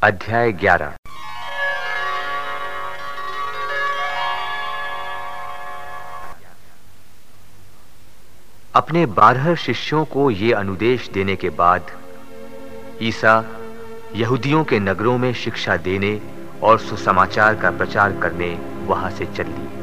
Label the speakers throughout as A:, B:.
A: अध्याय 11। अपने 12 शिष्यों को ये अनुदेश देने के बाद ईसा यहूदियों के नगरों में शिक्षा देने और सुसमाचार का प्रचार करने वहां से चल लिए।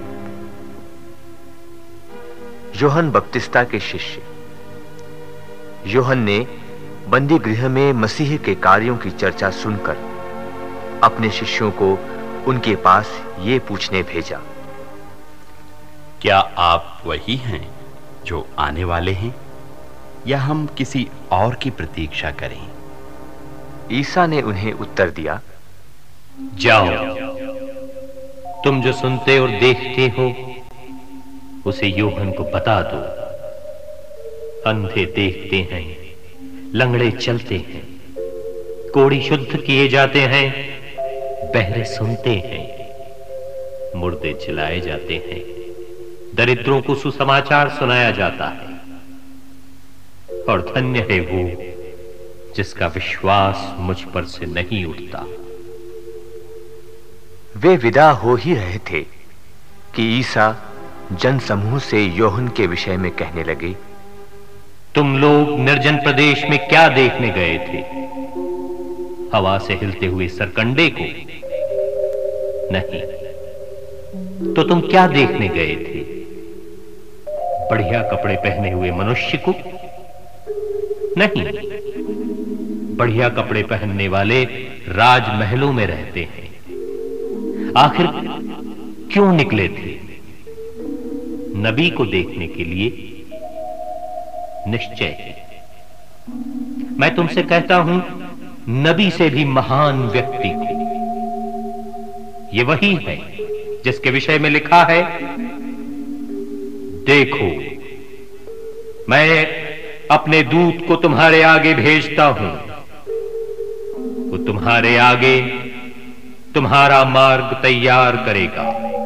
A: यूहन्ना बपतिस्ता के शिष्य। यूहन्ना ने बंदी गृह में मसीह के कार्यों की चर्चा सुनकर अपने शिष्यों को उनके पास ये पूछने भेजा,
B: क्या आप वही हैं जो आने वाले हैं या हम किसी और की प्रतीक्षा करें?
A: ईसा ने उन्हें उत्तर दिया,
C: जाओ, तुम जो सुनते और देखते हो उसे यूहन्ना को बता दो। अंधे देखते हैं, लंगड़े चलते हैं, कोढ़ी शुद्ध किए जाते हैं, बहरे सुनते हैं, मुर्दे जिलाए जाते हैं, दरिद्रों को सुसमाचार सुनाया जाता है। और धन्य है वो जिसका विश्वास मुझ पर से नहीं उठता।
A: वे विदा हो ही रहे थे कि ईसा जनसमूह से यूहन्ना के विषय में कहने लगे,
C: तुम लोग निर्जन प्रदेश में क्या देखने गए थे? हवा से हिलते हुए सरकंडे को? नहीं। तो तुम क्या देखने गए थे? बढ़िया कपड़े पहने हुए मनुष्य को? नहीं। बढ़िया कपड़े पहनने वाले राजमहलों में रहते हैं। आखिर क्यों निकले थे? नबी को देखने के लिए? निश्चय है, मैं तुमसे कहता हूं, नबी से भी महान व्यक्ति को। ये वही है जिसके विषय में लिखा है, देखो मैं अपने दूत को तुम्हारे आगे भेजता हूं, वो तुम्हारे आगे तुम्हारा मार्ग तैयार करेगा।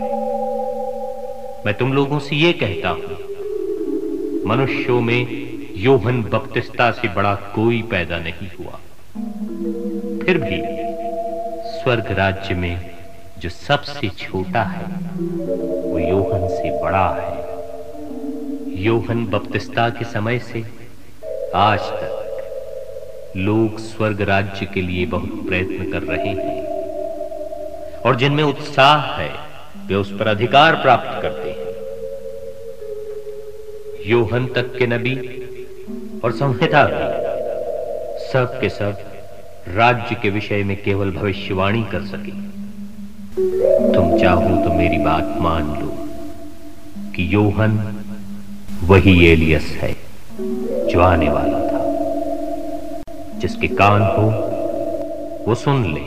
C: मैं तुम लोगों से यह कहता हूं, मनुष्यों में यूहन्ना बपतिस्ता से बड़ा कोई पैदा नहीं हुआ। फिर भी स्वर्ग राज्य में जो सबसे छोटा है वो यूहन्ना से बड़ा है। यूहन्ना बपतिस्ता के समय से आज तक लोग स्वर्ग राज्य के लिए बहुत प्रयत्न कर रहे हैं, और जिनमें उत्साह है वे उस पर अधिकार प्राप्त करते हैं। यूहन्ना तक के नबी और संहिता भी सब के सब राज्य के विषय में केवल भविष्यवाणी कर सके। तुम चाहो तो मेरी बात मान लो कि यूहन्ना वही एलियस है जो आने वाला था। जिसके कान हो वो सुन ले।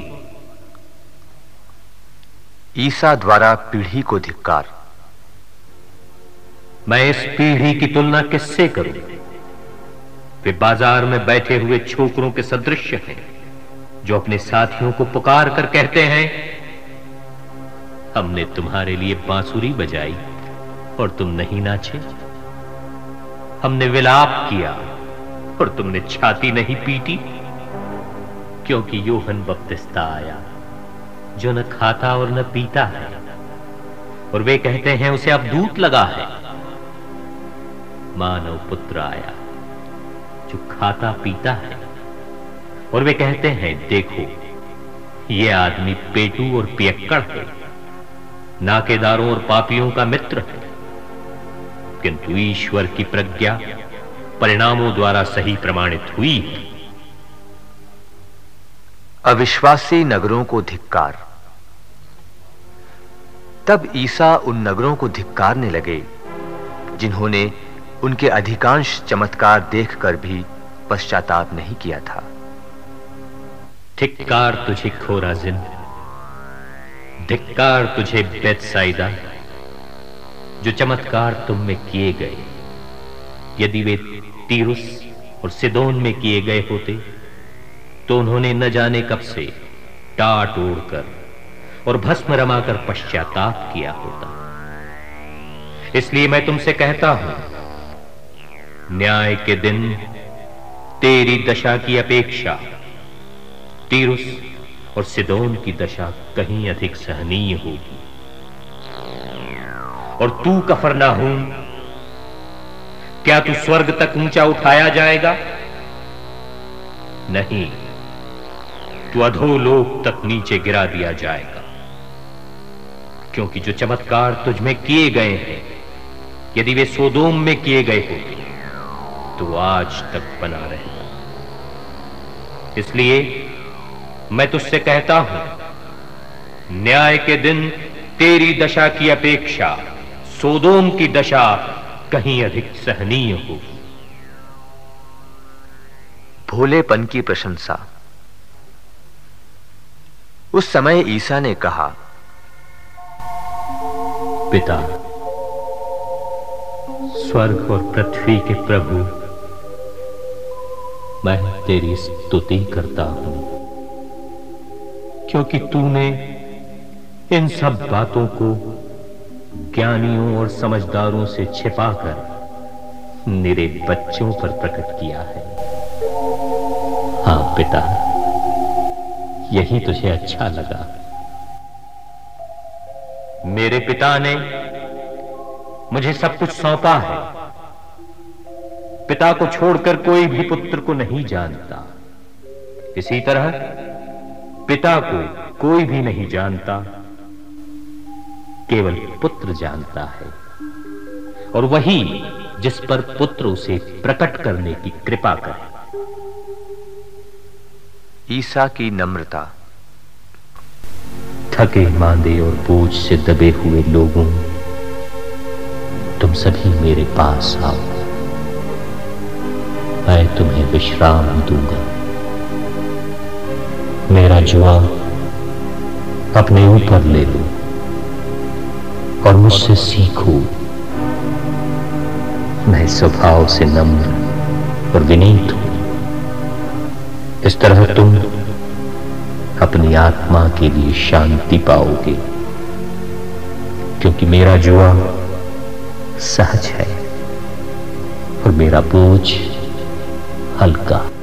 A: ईसा द्वारा पीढ़ी को धिक्कार।
C: मैं इस पीढ़ी की तुलना किससे करूं? वे बाजार में बैठे हुए छोकरों के सदृश हैं जो अपने साथियों को पुकार कर कहते हैं, हमने तुम्हारे लिए बांसुरी बजाई और तुम नहीं नाचे, हमने विलाप किया और तुमने छाती नहीं पीटी। क्योंकि यूहन्ना बपतिस्ता आया जो न खाता और न पीता है, और वे कहते हैं उसे अब दूत लगा है। मानव पुत्र आया जो खाता पीता है, और वे कहते हैं, देखो ये आदमी पेटू और पियक्कड़ है, नाकेदारों और पापियों का मित्र है। किंतु ईश्वर की प्रज्ञा परिणामों द्वारा सही प्रमाणित हुई है।
A: अविश्वासी नगरों को धिक्कार। तब ईसा उन नगरों को धिक्कारने लगे जिन्होंने उनके अधिकांश चमत्कार देखकर भी पश्चाताप नहीं किया था।
C: धिक्कार तुझे खोराजिन, धिक्कार तुझे बेतसाइदा, जो चमत्कार तुम में किए गए, यदि वे तीरुस और सिदोन में किए गए होते तो उन्होंने न जाने कब से टाट ओढ़कर और भस्म रमाकर पश्चाताप किया होता। इसलिए मैं तुमसे कहता हूं, न्याय के दिन तेरी दशा की अपेक्षा तीरुस और सिदोन की दशा कहीं अधिक सहनीय होगी। और तू कफरनाहूम, क्या तू स्वर्ग तक ऊंचा उठाया जाएगा? नहीं, तू अधोलोक तक नीचे गिरा दिया जाएगा। क्योंकि जो चमत्कार तुझ में किए गए हैं, यदि वे सोदोम में किए गए होते तो आज तक बना रहेगा। इसलिए मैं तुझसे कहता हूं, न्याय के दिन तेरी दशा की अपेक्षा सोदोम की दशा कहीं अधिक सहनीय होगी।
A: भोलेपन की प्रशंसा। उस समय ईसा ने कहा,
C: पिता, स्वर्ग और पृथ्वी के प्रभु, मैं तेरी स्तुति करता हूं, क्योंकि तूने इन सब बातों को ज्ञानियों और समझदारों से छिपाकर निरे बच्चों पर प्रकट किया है। हाँ पिता, यही तुझे अच्छा लगा। मेरे पिता ने मुझे सब कुछ सौंपा है। पिता को छोड़कर कोई भी पुत्र को नहीं जानता। इसी तरह पिता को कोई भी नहीं जानता, केवल पुत्र जानता है, और वही जिस पर पुत्र उसे प्रकट करने की कृपा करे।
A: ईसा की नम्रता।
C: थके मांदे और बोझ से दबे हुए लोगों, तुम सभी मेरे पास आओ, मैं तुम्हें विश्राम दूंगा। मेरा जुआ अपने ऊपर ले लो और मुझसे सीखो। मैं स्वभाव से नम्र और विनीत हूं। इस तरह तुम अपनी आत्मा के लिए शांति पाओगे, क्योंकि मेरा जुआ सहज है और मेरा बोझ हल्का।